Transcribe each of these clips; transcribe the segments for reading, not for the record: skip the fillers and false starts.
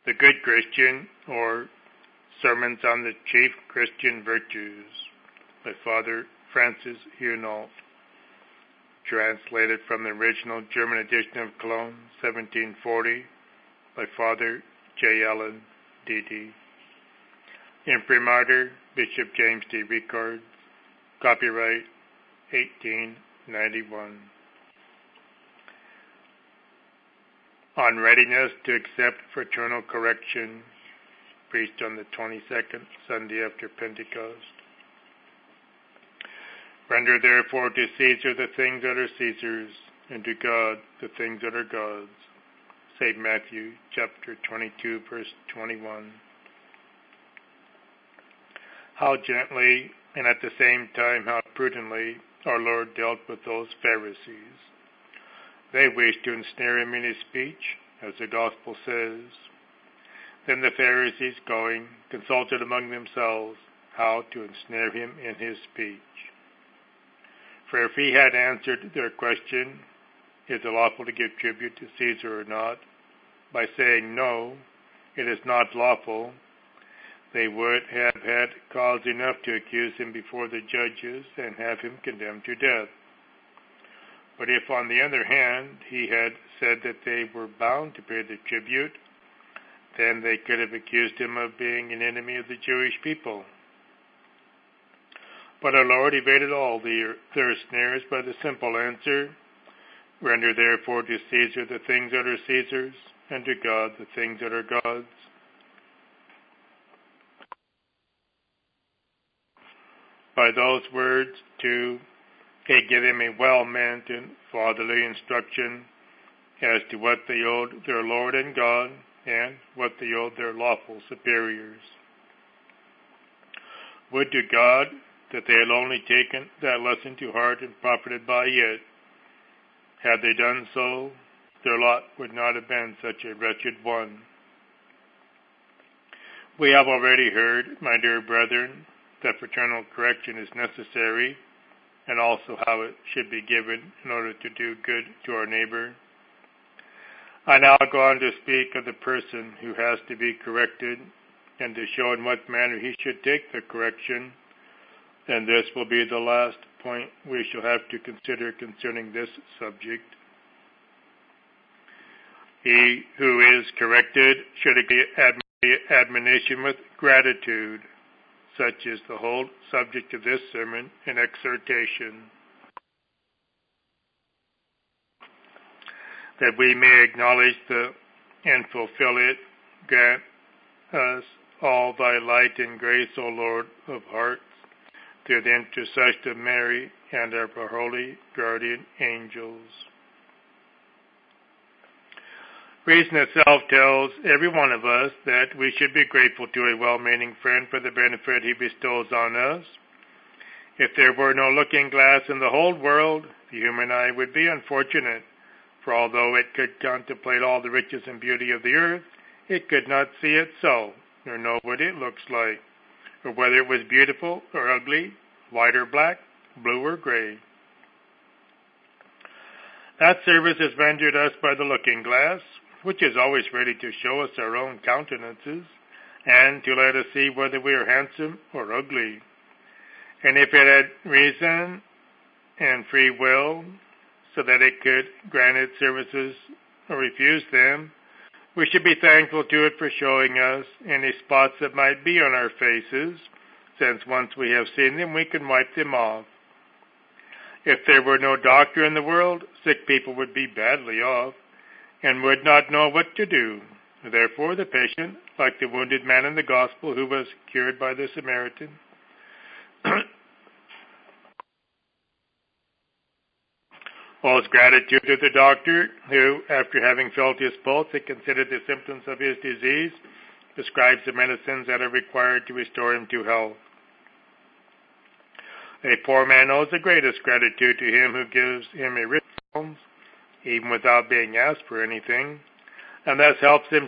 The Good Christian, or Sermons on the Chief Christian Virtues, by Father Francis Hunold, translated from the original German edition of Cologne, 1740, by Father J. Allen, D.D. Imprimatur, Bishop James D. Ricard, copyright 1891. On readiness to accept fraternal correction, preached on the 22nd Sunday after Pentecost. Render therefore to Caesar the things that are Caesar's, and to God the things that are God's. St. Matthew chapter 22, verse 21. How gently and at the same time how prudently our Lord dealt with those Pharisees. They wished to ensnare him in his speech, as the Gospel says. Then the Pharisees, going, consulted among themselves how to ensnare him in his speech. For if he had answered their question, is it lawful to give tribute to Caesar or not, by saying no, it is not lawful, they would have had cause enough to accuse him before the judges and have him condemned to death. But if, on the other hand, he had said that they were bound to pay the tribute, then they could have accused him of being an enemy of the Jewish people. But our Lord evaded all their snares by the simple answer, render therefore to Caesar the things that are Caesar's, and to God the things that are God's. By those words, too, they give him a well-meant and fatherly instruction as to what they owed their Lord and God, and what they owed their lawful superiors. Would to God that they had only taken that lesson to heart and profited by it. Had they done so, their lot would not have been such a wretched one. We have already heard, my dear brethren, that fraternal correction is necessary, and also how it should be given in order to do good to our neighbor. I now go on to speak of the person who has to be corrected, and to show in what manner he should take the correction, and this will be the last point we shall have to consider concerning this subject. He who is corrected should be admonition with gratitude. Such is the whole subject of this sermon and exhortation, that we may acknowledge and fulfill it. Grant us all thy light and grace, O Lord of hearts, through the intercession of Mary and of our holy guardian angels. Reason itself tells every one of us that we should be grateful to a well-meaning friend for the benefit he bestows on us. If there were no looking glass in the whole world, the human eye would be unfortunate, for although it could contemplate all the riches and beauty of the earth, it could not see it so, nor know what it looks like, or whether it was beautiful or ugly, white or black, blue or gray. That service is rendered us by the looking glass, which is always ready to show us our own countenances, and to let us see whether we are handsome or ugly. And if it had reason and free will, so that it could grant its services or refuse them, we should be thankful to it for showing us any spots that might be on our faces, since once we have seen them, we can wipe them off. If there were no doctor in the world, sick people would be badly off, and would not know what to do. Therefore the patient, like the wounded man in the Gospel who was cured by the Samaritan, owes gratitude to the doctor who, after having felt his pulse and considered the symptoms of his disease, prescribes the medicines that are required to restore him to health. A poor man owes the greatest gratitude to him who gives him a rich alms, even without being asked for anything, and thus helps him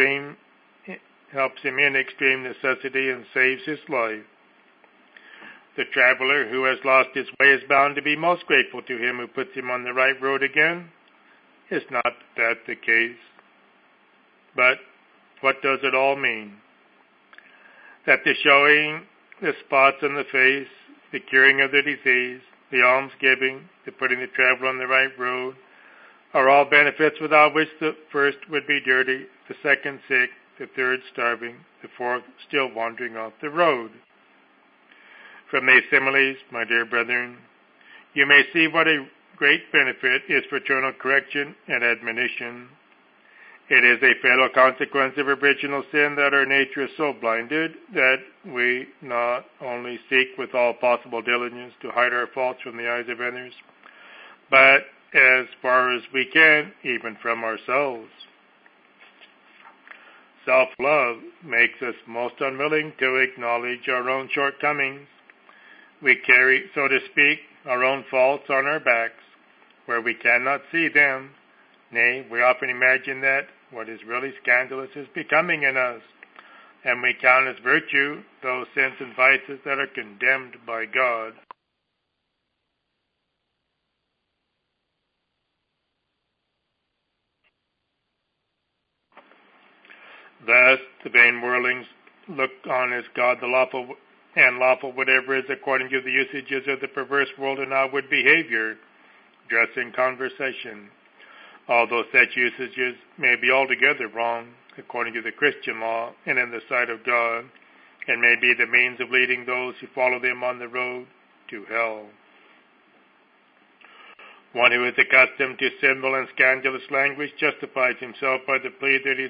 in extreme necessity and saves his life. The traveler who has lost his way is bound to be most grateful to him who puts him on the right road again. Is not that the case? But What does it all mean? That the showing the spots on the face, the curing of the disease, the almsgiving, the putting the traveler on the right road, are all benefits without which the first would be dirty, the second sick, the third starving, the fourth still wandering off the road. From these similes, my dear brethren, you may see what a great benefit is fraternal correction and admonition. It is a fatal consequence of original sin that our nature is so blinded that we not only seek with all possible diligence to hide our faults from the eyes of others, but as far as we can, even from ourselves. Self-love makes us most unwilling to acknowledge our own shortcomings. We carry, so to speak, our own faults on our backs, where we cannot see them. Nay, we often imagine that what is really scandalous is becoming in us, and we count as virtue those sins and vices that are condemned by God. Thus, the vain worldlings look on as God the lawful and lawful whatever is according to the usages of the perverse world and outward behavior, dress and conversation. Although such usages may be altogether wrong, according to the Christian law and in the sight of God, and may be the means of leading those who follow them on the road to hell. One who is accustomed to sinful and scandalous language justifies himself by the plea that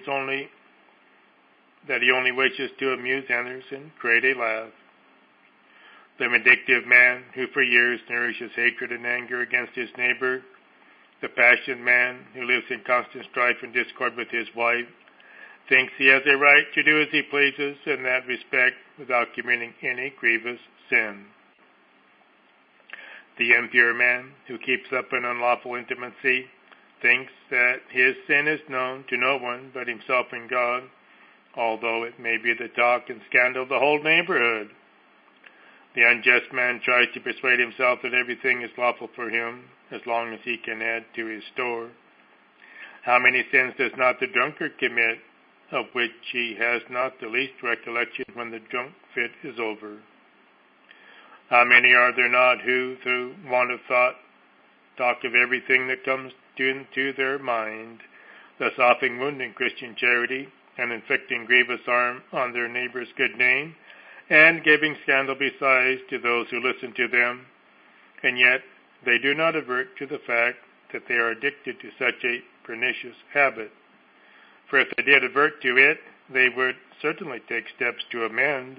he only wishes to amuse others and create a laugh. The vindictive man who for years nourishes hatred and anger against his neighbor, the passionate man who lives in constant strife and discord with his wife, thinks he has a right to do as he pleases in that respect without committing any grievous sin. The impure man who keeps up an unlawful intimacy thinks that his sin is known to no one but himself and God, although it may be the talk and scandal of the whole neighborhood. The unjust man tries to persuade himself that everything is lawful for him as long as he can add to his store. How many sins does not the drunkard commit, of which he has not the least recollection when the drunk fit is over? How many are there not who, through want of thought, talk of everything that comes into their mind, thus often wounding Christian charity and inflicting grievous harm on their neighbor's good name, and giving scandal besides to those who listen to them, and yet they do not avert to the fact that they are addicted to such a pernicious habit. For if they did avert to it, they would certainly take steps to amend.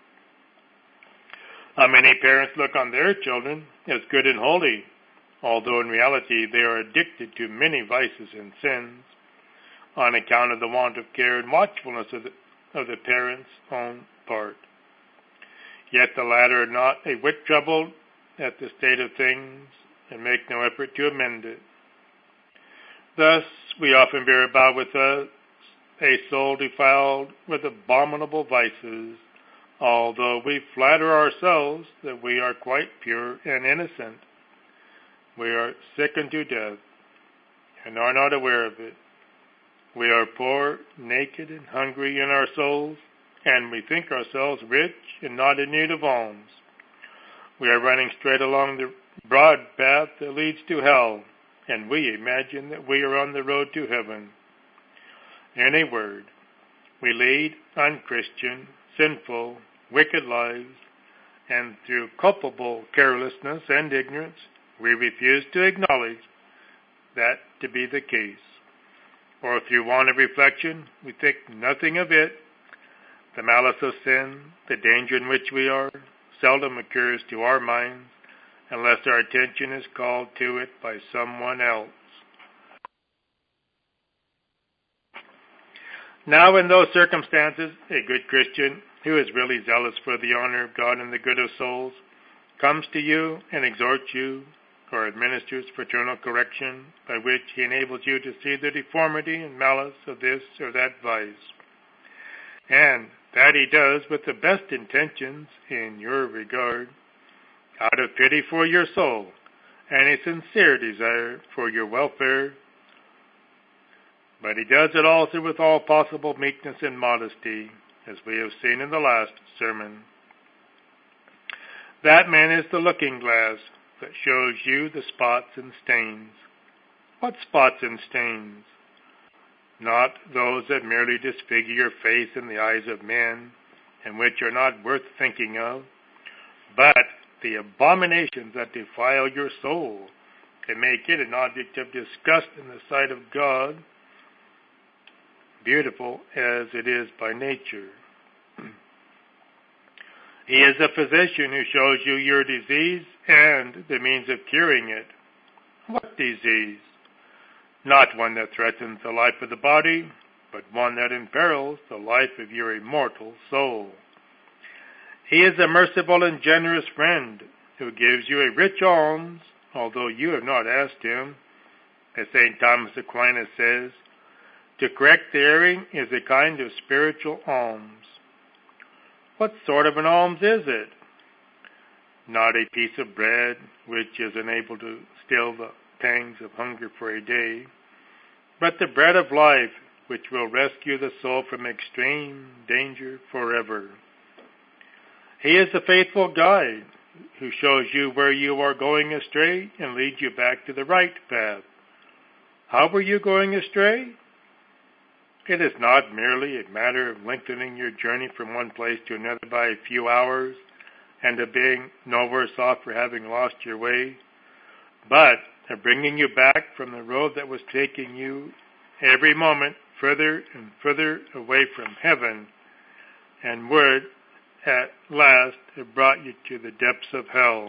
How many parents look on their children as good and holy, although in reality they are addicted to many vices and sins, on account of the want of care and watchfulness of the parents' own part. Yet the latter are not a whit troubled at the state of things, and make no effort to amend it. Thus we often bear about with us a soul defiled with abominable vices, although we flatter ourselves that we are quite pure and innocent. We are sick unto death, and are not aware of it. We are poor, naked, and hungry in our souls, and we think ourselves rich and not in need of alms. We are running straight along the broad path that leads to hell, and we imagine that we are on the road to heaven. In a word, we lead unchristian, sinful, wicked lives, and through culpable carelessness and ignorance, we refuse to acknowledge that to be the case. Or through want of reflection, we think nothing of it. The malice of sin, the danger in which we are, seldom occurs to our minds unless our attention is called to it by someone else. Now, in those circumstances, a good Christian who is really zealous for the honor of God and the good of souls comes to you and exhorts you or administers fraternal correction by which he enables you to see the deformity and malice of this or that vice. And that he does with the best intentions in your regard, out of pity for your soul and a sincere desire for your welfare. but he does it also with all possible meekness and modesty, as we have seen in the last sermon. That man is the looking glass that shows you the spots and stains. What spots and stains? Not those that merely disfigure your face in the eyes of men, and which are not worth thinking of, but the abominations that defile your soul, and make it an object of disgust in the sight of God, beautiful as it is by nature. He is a physician who shows you your disease and the means of curing it. What disease? Not one that threatens the life of the body, but one that imperils the life of your immortal soul. He is a merciful and generous friend who gives you a rich alms, although you have not asked him. As St. Thomas Aquinas says, to correct the erring is a kind of spiritual alms. What sort of an alms is it? Not a piece of bread which is unable to still the pangs of hunger for a day, but the bread of life which will rescue the soul from extreme danger forever. He is the faithful guide who shows you where you are going astray and leads you back to the right path. How were you going astray? It is not merely a matter of lengthening your journey from one place to another by a few hours and of being no worse off for having lost your way, but of bringing you back from the road that was taking you every moment further and further away from heaven, and would at last have brought you to the depths of hell.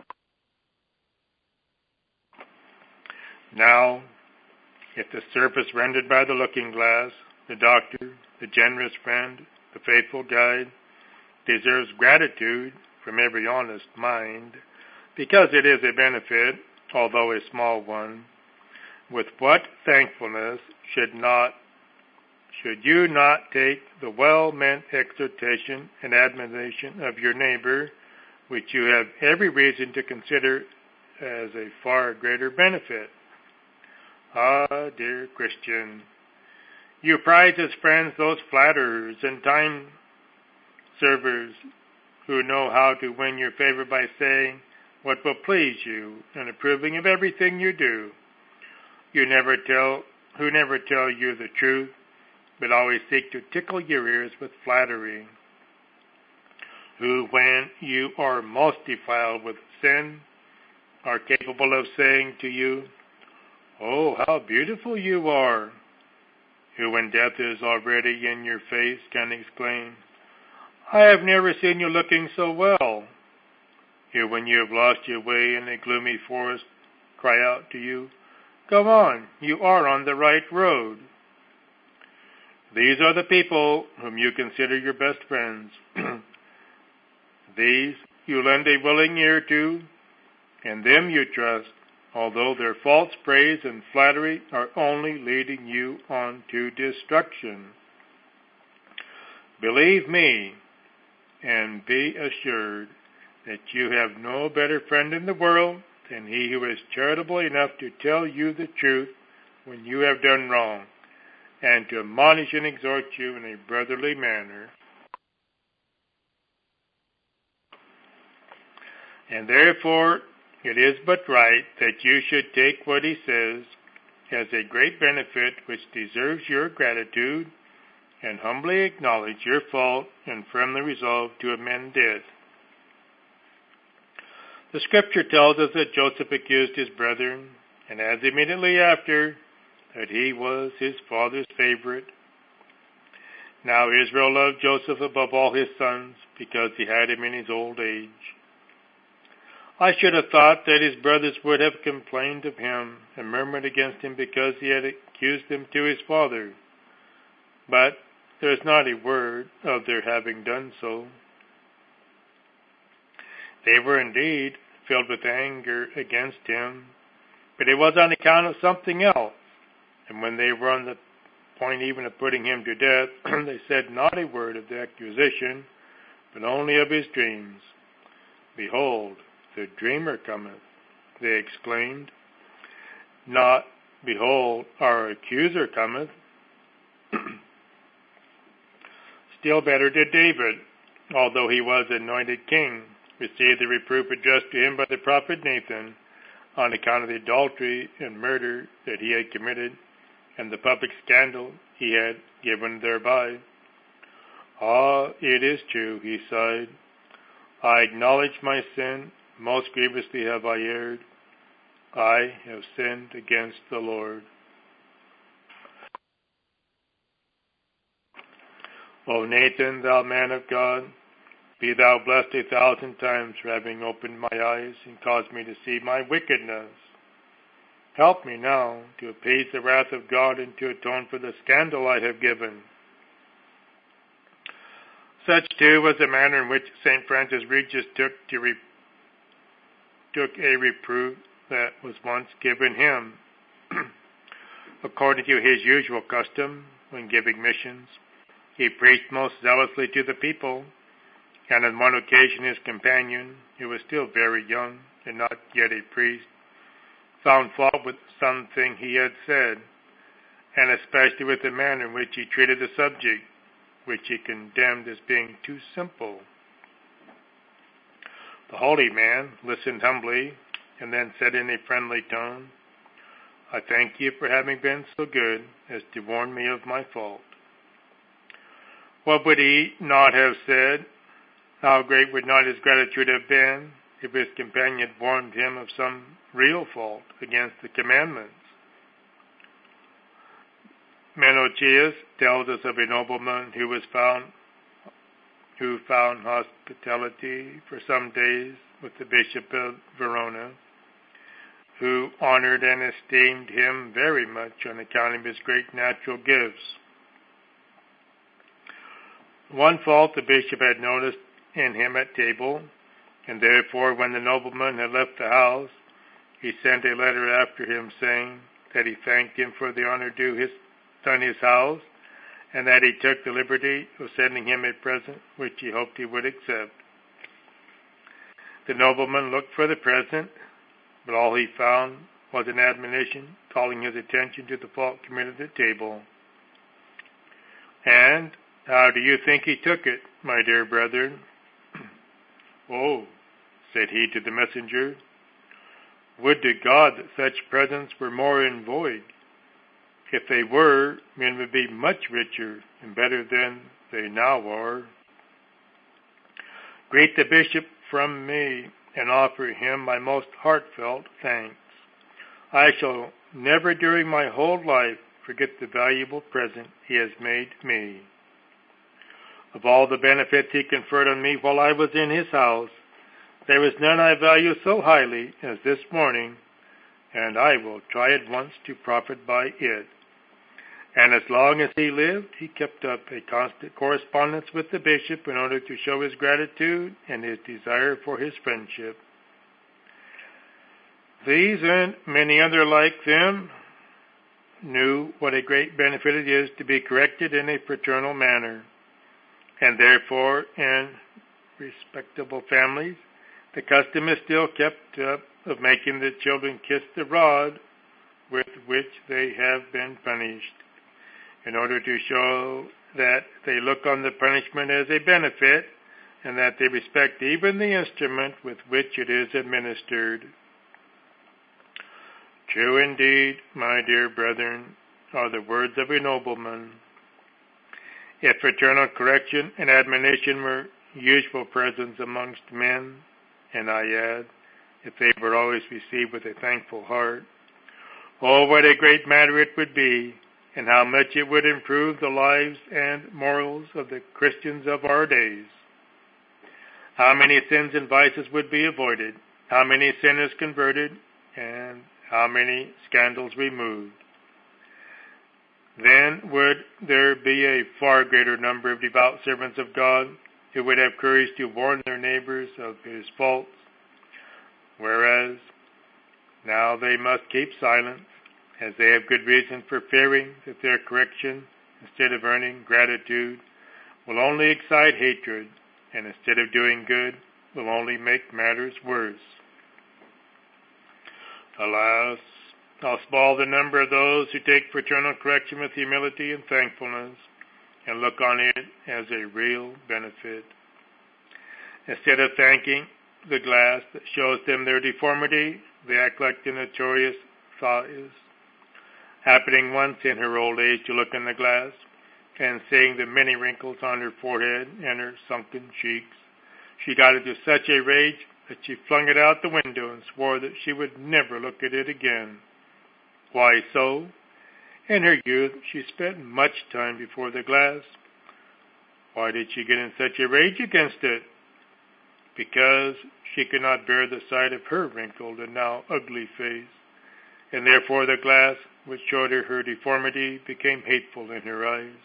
Now, if the service rendered by the looking glass, the doctor, the generous friend, the faithful guide, deserves gratitude from every honest mind, because it is a benefit, although a small one, with what thankfulness should you not take the well-meant exhortation and admonition of your neighbor, which you have every reason to consider as a far greater benefit? Ah, dear Christian, you prize as friends those flatterers and time-servers who know how to win your favor by saying what will please you and approving of everything you do. Who never tell you the truth, but always seek to tickle your ears with flattery. Who, when you are most defiled with sin, are capable of saying to you, "Oh, how beautiful you are!" Who, when death is already in your face, can exclaim, "I have never seen you looking so well." Who, when you have lost your way in a gloomy forest, cry out to you, "Go on, you are on the right road." These are the people whom you consider your best friends. These you lend a willing ear to, and them you trust, although their false praise and flattery are only leading you on to destruction. Believe me, and be assured that you have no better friend in the world than he who is charitable enough to tell you the truth when you have done wrong, and to admonish and exhort you in a brotherly manner. And therefore it is but right that you should take what he says as a great benefit which deserves your gratitude, and humbly acknowledge your fault and firmly resolve to amend it. The Scripture tells us that Joseph accused his brethren, and adds immediately after that he was his father's favorite. Now Israel loved Joseph above all his sons, because he had him in his old age. I should have thought that his brothers would have complained of him and murmured against him because he had accused them to his father. But there is not a word of their having done so. They were indeed filled with anger against him, but it was on account of something else. And when they were on the point even of putting him to death, they said not a word of the accusation, but only of his dreams. Behold, the dreamer cometh, they exclaimed. Not Behold, our accuser cometh. Still better did David, although he was anointed king, receive the reproof addressed to him by the prophet Nathan on account of the adultery and murder that he had committed and the public scandal he had given thereby. Ah, it is true, he sighed. I acknowledge my sin, most grievously have I erred. I have sinned against the Lord. O Nathan, thou man of God, be thou blessed 1,000 times for having opened my eyes and caused me to see my wickedness. Help me now to appease the wrath of God and to atone for the scandal I have given. Such, too, was the manner in which St. Francis Regis took a reproof that was once given him. According to his usual custom, when giving missions, he preached most zealously to the people, and on one occasion his companion, who was still very young and not yet a priest, found fault with something he had said, and especially with the manner in which he treated the subject, which he condemned as being too simple. The holy man listened humbly, and then said in a friendly tone, I thank you for having been so good as to warn me of my fault. What would he not have said? How great would not his gratitude have been if his companion had warned him of some real fault against the commandments? Menoetius tells us of a nobleman who found hospitality for some days with the Bishop of Verona, who honored and esteemed him very much on account of his great natural gifts. One fault the bishop had noticed in him at table, and therefore when the nobleman had left the house, he sent a letter after him saying that he thanked him for the honor due his house, and that he took the liberty of sending him a present which he hoped he would accept. The nobleman looked for the present, but all he found was an admonition calling his attention to the fault committed at table. And how do you think he took it, my dear brethren? Oh, said he to the messenger, would to God that such presents were more in vogue. If they were, men would be much richer and better than they now are. Greet the bishop from me and offer him my most heartfelt thanks. I shall never during my whole life forget the valuable present he has made me. Of all the benefits he conferred on me while I was in his house, there was none I value so highly as this morning, and I will try at once to profit by it. And as long as he lived, he kept up a constant correspondence with the bishop in order to show his gratitude and his desire for his friendship. These and many other like them knew what a great benefit it is to be corrected in a fraternal manner, and therefore in respectable families the custom is still kept up of making the children kiss the rod with which they have been punished, in order to show that they look on the punishment as a benefit, and that they respect even the instrument with which it is administered. True indeed, my dear brethren, are the words of a nobleman. If fraternal correction and admonition were usual presents amongst men, and I add, if they were always received with a thankful heart, oh, what a great matter it would be, and how much it would improve the lives and morals of the Christians of our days. How many sins and vices would be avoided, how many sinners converted, and how many scandals removed. Then would there be a far greater number of devout servants of God who would have courage to warn their neighbors of his faults, whereas now they must keep silence, as they have good reason for fearing that their correction, instead of earning gratitude, will only excite hatred, and instead of doing good, will only make matters worse. Alas, how small the number of those who take fraternal correction with humility and thankfulness and look on it as a real benefit. Instead of thanking the glass that shows them their deformity, they act like the notorious Thais, happening once in her old age to look in the glass and seeing the many wrinkles on her forehead and her sunken cheeks, she got into such a rage that she flung it out the window and swore that she would never look at it again. Why so? In her youth she spent much time before the glass. Why did she get in such a rage against it? Because she could not bear the sight of her wrinkled and now ugly face, and therefore the glass which showed her deformity became hateful in her eyes.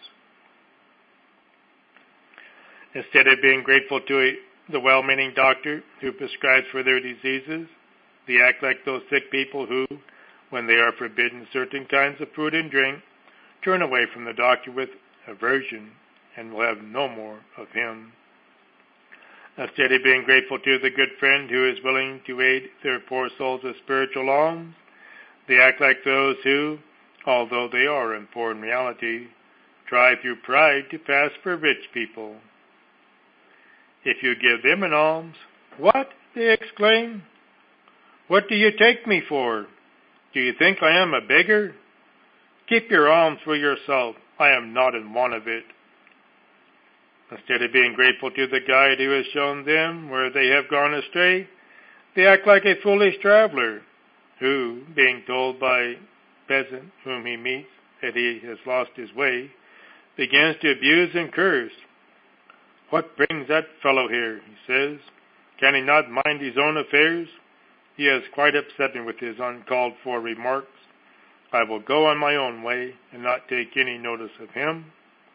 Instead of being grateful to the well-meaning doctor who prescribes for their diseases, they act like those sick people who, when they are forbidden certain kinds of food and drink, turn away from the doctor with aversion and will have no more of him. Instead of being grateful to the good friend who is willing to aid their poor souls with spiritual alms, they act like those who, although they are in poor in reality, try through pride to pass for rich people. If you give them an alms, "What?" they exclaim. "What do you take me for? Do you think I am a beggar? Keep your alms for yourself. I am not in want of it." Instead of being grateful to the guide who has shown them where they have gone astray, they act like a foolish traveler who, being told by a peasant whom he meets that he has lost his way, begins to abuse and curse. "What brings that fellow here?" he says. "Can he not mind his own affairs? He has quite upset me with his uncalled-for remarks. I will go on my own way and not take any notice of him."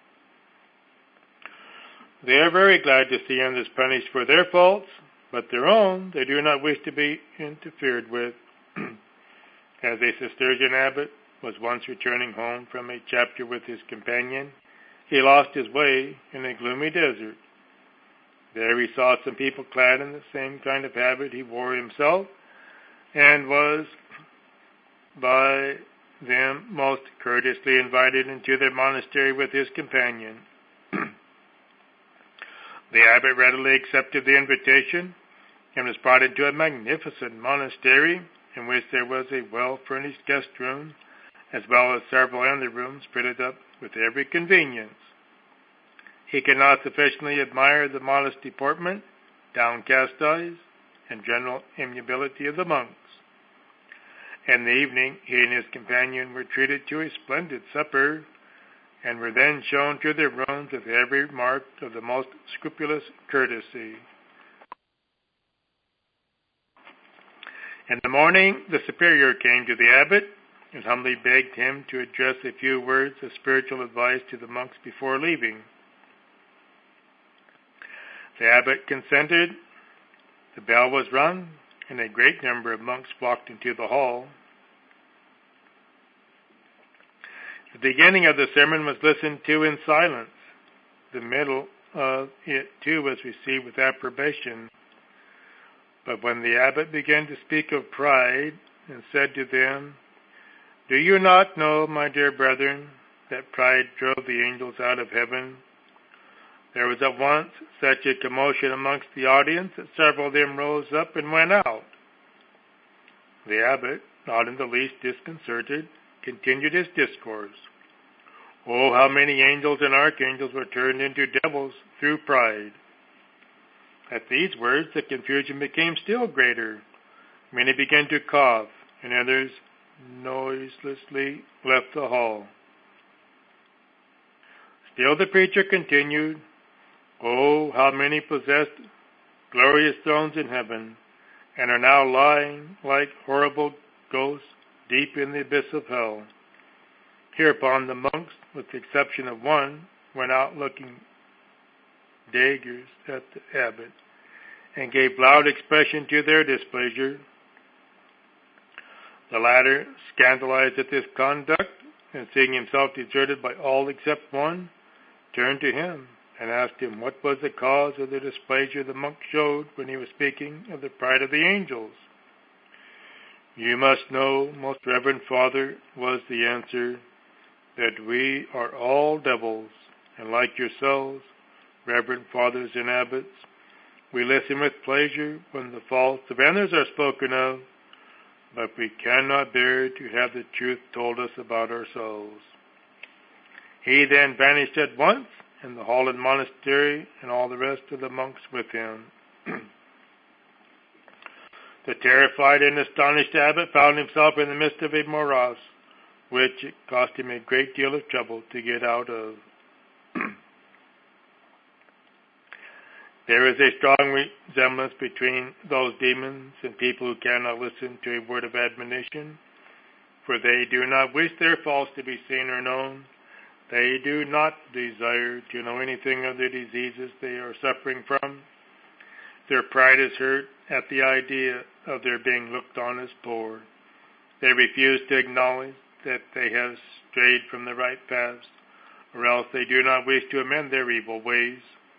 They are very glad to see others punished for their faults, but their own they do not wish to be interfered with. As a Cistercian abbot was once returning home from a chapter with his companion, he lost his way in a gloomy desert. There he saw some people clad in the same kind of habit he wore himself, and was by them most courteously invited into their monastery with his companion. The abbot readily accepted the invitation and was brought into a magnificent monastery in which there was a well-furnished guest room, as well as several other rooms fitted up with every convenience. He could not sufficiently admire the modest deportment, downcast eyes, and general amiability of the monks. In the evening, he and his companion were treated to a splendid supper, and were then shown to their rooms with every mark of the most scrupulous courtesy. In the morning, the superior came to the abbot and humbly begged him to address a few words of spiritual advice to the monks before leaving. The abbot consented. The bell was rung, and a great number of monks flocked into the hall. The beginning of the sermon was listened to in silence. The middle of it, too, was received with approbation. But when the abbot began to speak of pride and said to them, "Do you not know, my dear brethren, that pride drove the angels out of heaven?" there was at once such a commotion amongst the audience that several of them rose up and went out. The abbot, not in the least disconcerted, continued his discourse. Oh, how many angels and archangels were turned into devils through pride! At these words, the confusion became still greater. Many began to cough, and others noiselessly left the hall. Still the preacher continued, "Oh, how many possessed glorious thrones in heaven, and are now lying like horrible ghosts deep in the abyss of hell." Hereupon the monks, with the exception of one, went out looking daggers at the abbot, and gave loud expression to their displeasure. The latter, scandalized at this conduct, and seeing himself deserted by all except one, turned to him and asked him what was the cause of the displeasure the monk showed when he was speaking of the pride of the angels. You must know, most reverend Father, was the answer, that we are all devils, and like yourselves, reverend fathers and abbots, we listen with pleasure when the faults of others are spoken of, but we cannot bear to have the truth told us about ourselves. He then vanished at once, and the Holland monastery and all the rest of the monks with him. The terrified and astonished abbot found himself in the midst of a morass, which it cost him a great deal of trouble to get out of. There is a strong resemblance between those demons and people who cannot listen to a word of admonition, for they do not wish their faults to be seen or known. They do not desire to know anything of the diseases they are suffering from. Their pride is hurt at the idea of their being looked on as poor. They refuse to acknowledge that they have strayed from the right paths, or else they do not wish to amend their evil ways.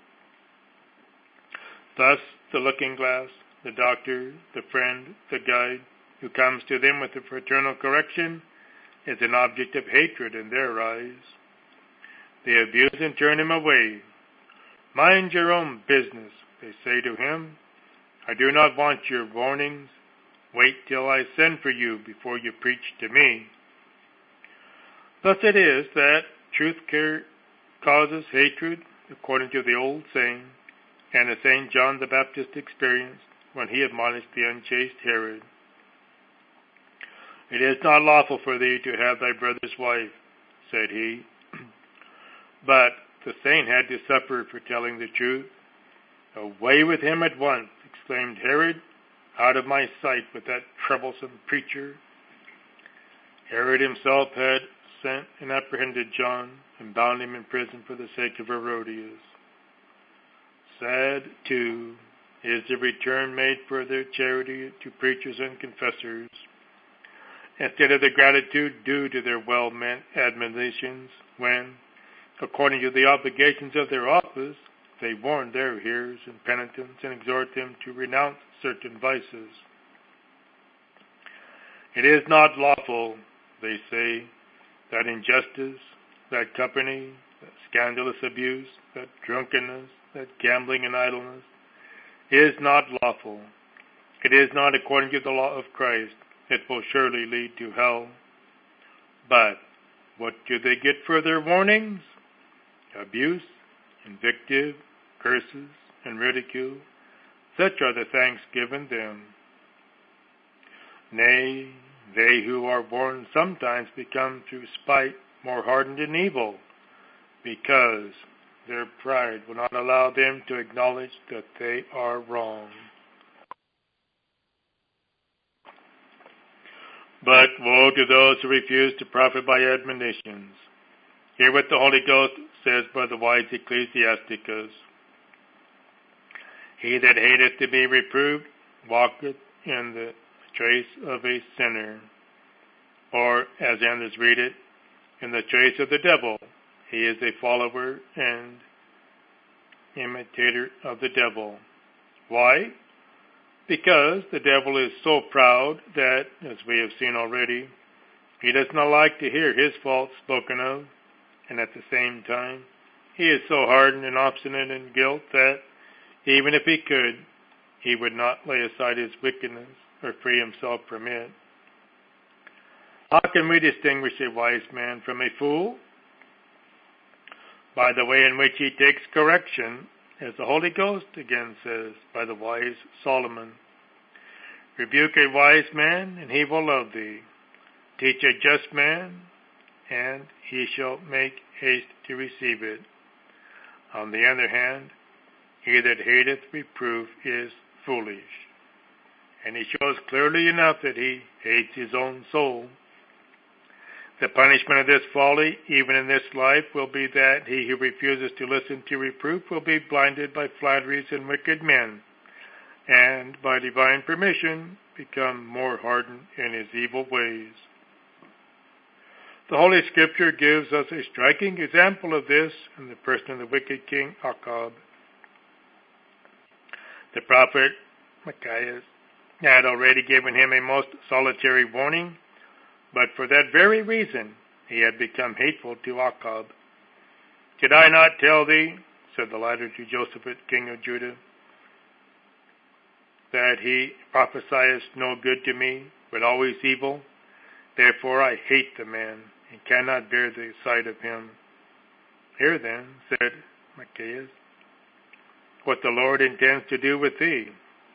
Thus, the looking-glass, the doctor, the friend, the guide, who comes to them with a fraternal correction, is an object of hatred in their eyes. They abuse and turn him away. Mind your own business, they say to him. I do not want your warnings. Wait till I send for you before you preach to me. Thus it is that truth causes hatred, according to the old saying, and as St. John the Baptist experienced when he admonished the unchaste Herod. It is not lawful for thee to have thy brother's wife, said he. But the saint had to suffer for telling the truth. Away with him at once, exclaimed Herod. Out of my sight with that troublesome preacher. Herod himself had sent and apprehended John and bound him in prison for the sake of Herodias. Sad, too, is the return made for their charity to preachers and confessors, instead of the gratitude due to their well-meant admonitions when, according to the obligations of their office, they warn their hearers and penitents and exhort them to renounce certain vices. It is not lawful, they say, that injustice, that company, that scandalous abuse, that drunkenness, that gambling and idleness is not lawful. It is not according to the law of Christ. It will surely lead to hell. But what do they get for their warnings? Abuse, invective, curses, and ridicule. Such are the thanks given them. Nay, they who are warned sometimes become through spite more hardened in evil, because their pride will not allow them to acknowledge that they are wrong. But woe to those who refuse to profit by admonitions. Hear what the Holy Ghost says by the wise Ecclesiasticus. He that hateth to be reproved walketh in the trace of a sinner. Or, as others read it, in the trace of the devil. He is a follower and imitator of the devil. Why? Because the devil is so proud that, as we have seen already, he does not like to hear his faults spoken of, and at the same time, he is so hardened and obstinate in guilt that, even if he could, he would not lay aside his wickedness or free himself from it. How can we distinguish a wise man from a fool? By the way in which he takes correction, as the Holy Ghost again says by the wise Solomon. Rebuke a wise man, and he will love thee. Teach a just man, and he shall make haste to receive it. On the other hand, he that hateth reproof is foolish. And he shows clearly enough that he hates his own soul. The punishment of this folly, even in this life, will be that he who refuses to listen to reproof will be blinded by flatteries and wicked men, and, by divine permission, become more hardened in his evil ways. The Holy Scripture gives us a striking example of this in the person of the wicked king Achab. The prophet Micaiah had already given him a most solitary warning, but for that very reason he had become hateful to Achab. Did I not tell thee, said the latter to Josaphat, king of Judah, that he prophesieth no good to me, but always evil? Therefore I hate the man, and cannot bear the sight of him. Hear then, said Micaiah, what the Lord intends to do with thee.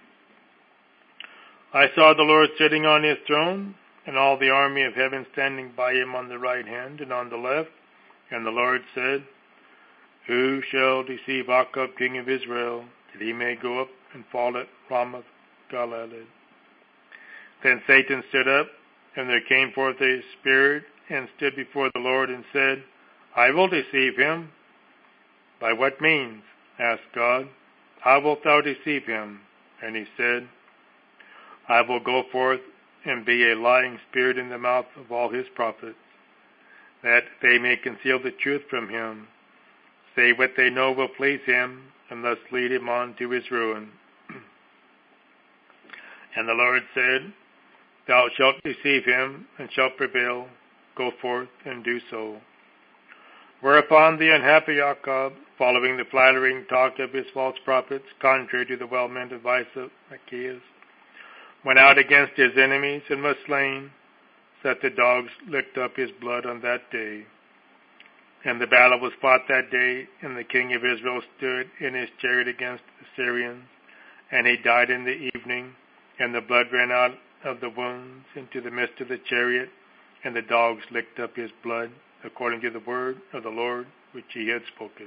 I saw the Lord sitting on his throne, and all the army of heaven standing by him on the right hand and on the left. And the Lord said, Who shall deceive Achab, king of Israel, that he may go up and fall at Ramoth Gilead? Then Satan stood up, and there came forth a spirit, and stood before the Lord, and said, I will deceive him. By what means? asked God. How wilt thou deceive him? And he said, I will go forth and be a lying spirit in the mouth of all his prophets, that they may conceal the truth from him, say what they know will please him, and thus lead him on to his ruin. And the Lord said, Thou shalt deceive him, and shalt prevail. Go forth and do so. Whereupon the unhappy Achab, following the flattering talk of his false prophets, contrary to the well-meant advice of Micaiah, went out against his enemies and was slain, so that the dogs licked up his blood on that day. And the battle was fought that day, and the king of Israel stood in his chariot against the Syrians, and he died in the evening, and the blood ran out of the wounds into the midst of the chariot, and the dogs licked up his blood, according to the word of the Lord which he had spoken.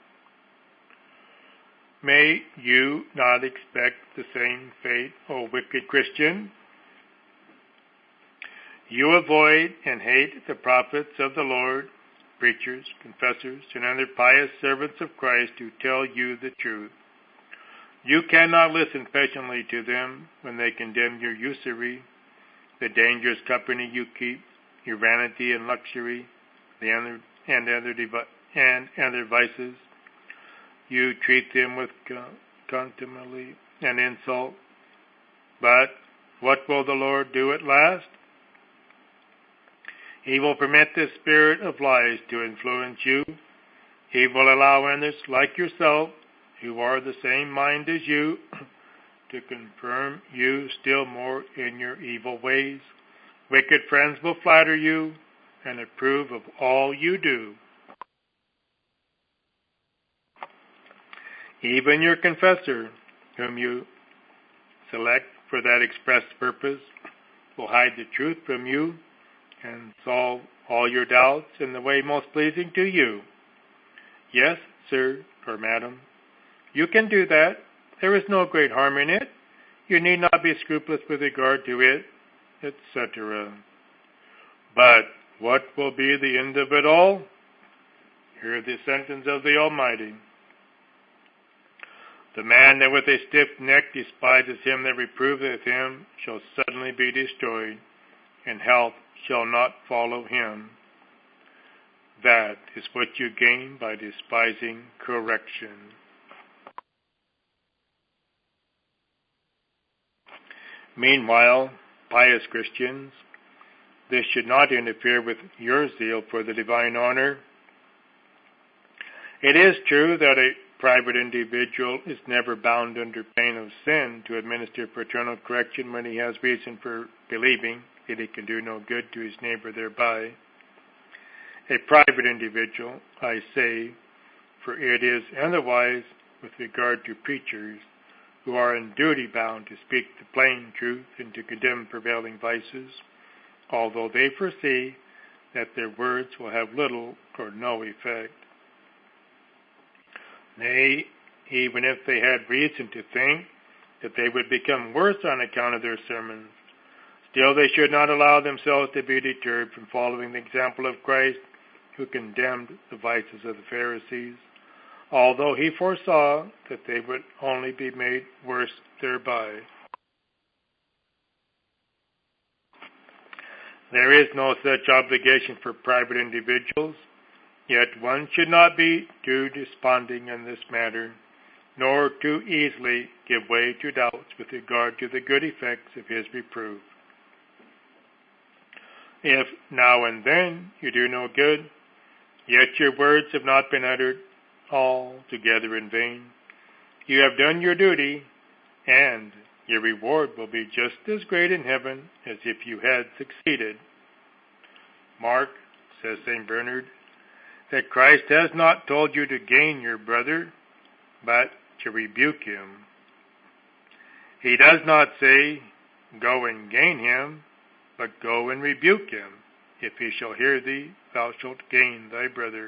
May you not expect the same fate, O wicked Christian. You avoid and hate the prophets of the Lord, preachers, confessors, and other pious servants of Christ who tell you the truth. You cannot listen patiently to them when they condemn your usury, the dangerous company you keep, your vanity and luxury, and other vices. You treat them with contumely and insult. But what will the Lord do at last? He will permit the spirit of lies to influence you. He will allow others like yourself, who are the same mind as you, to confirm you still more in your evil ways. Wicked friends will flatter you and approve of all you do. Even your confessor, whom you select for that express purpose, will hide the truth from you and solve all your doubts in the way most pleasing to you. Yes, sir or madam, you can do that. There is no great harm in it. You need not be scrupulous with regard to it, etc. But what will be the end of it all? Hear the sentence of the Almighty. The man that with a stiff neck despises him that reproveth him shall suddenly be destroyed, and health shall not follow him. That is what you gain by despising correction. Meanwhile, pious Christians, this should not interfere with your zeal for the divine honor. It is true that a private individual is never bound under pain of sin to administer paternal correction when he has reason for believing that he can do no good to his neighbor thereby. A private individual, I say, for it is otherwise with regard to preachers, who are in duty bound to speak the plain truth and to condemn prevailing vices, although they foresee that their words will have little or no effect. Nay, even if they had reason to think that they would become worse on account of their sermons, still they should not allow themselves to be deterred from following the example of Christ, who condemned the vices of the Pharisees, although he foresaw that they would only be made worse thereby. There is no such obligation for private individuals, yet one should not be too desponding in this matter, nor too easily give way to doubts with regard to the good effects of his reproof. If now and then you do no good, yet your words have not been uttered altogether in vain. You have done your duty, and your reward will be just as great in heaven as if you had succeeded. Mark, says St. Bernard, that Christ has not told you to gain your brother, but to rebuke him. He does not say, go and gain him, but go and rebuke him. If he shall hear thee, thou shalt gain thy brother.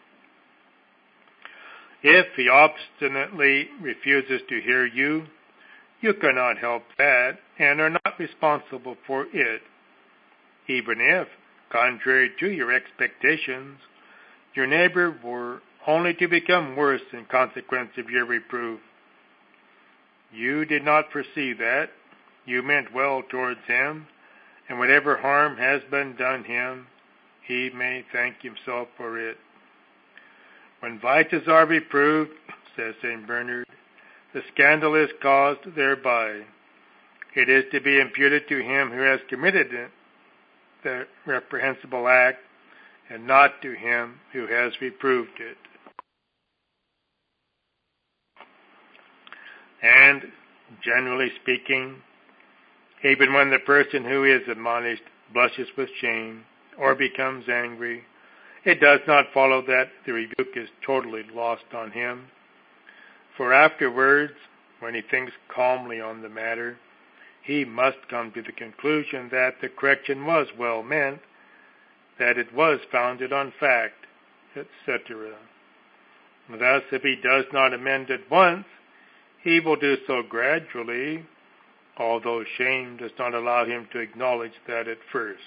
If he obstinately refuses to hear you, you cannot help that, and are not responsible for it, even if, contrary to your expectations, your neighbor were only to become worse in consequence of your reproof. You did not foresee that. You meant well towards him, and whatever harm has been done him, he may thank himself for it. When vices are reproved, says St. Bernard, the scandal is caused thereby. It is to be imputed to him who has committed the reprehensible act, and not to him who has reproved it. And, generally speaking, even when the person who is admonished blushes with shame or becomes angry, it does not follow that the rebuke is totally lost on him. For afterwards, when he thinks calmly on the matter, he must come to the conclusion that the correction was well meant, that it was founded on fact, etc. Thus, if he does not amend at once, he will do so gradually, although shame does not allow him to acknowledge that at first.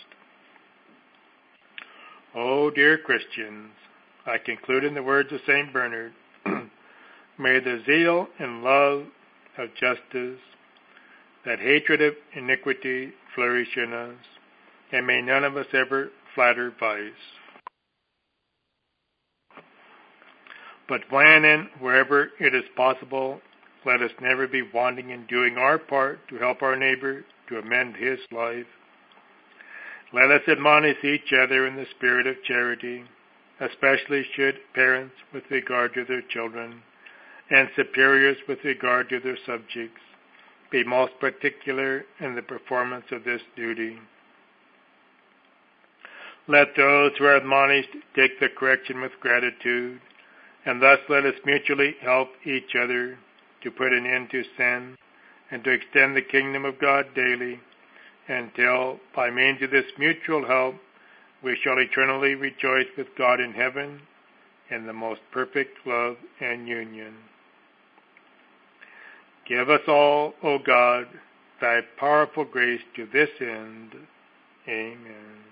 Oh, dear Christians, I conclude in the words of St. Bernard, may the zeal and love of justice, that hatred of iniquity flourish in us, and may none of us ever flatter vice. But when and wherever it is possible, let us never be wanting in doing our part to help our neighbor to amend his life. Let us admonish each other in the spirit of charity, especially should parents with regard to their children, and superiors with regard to their subjects, be most particular in the performance of this duty. Let those who are admonished take the correction with gratitude, and thus let us mutually help each other to put an end to sin and to extend the kingdom of God daily, until, by means of this mutual help, we shall eternally rejoice with God in heaven in the most perfect love and union. Give us all, O God, thy powerful grace to this end. Amen.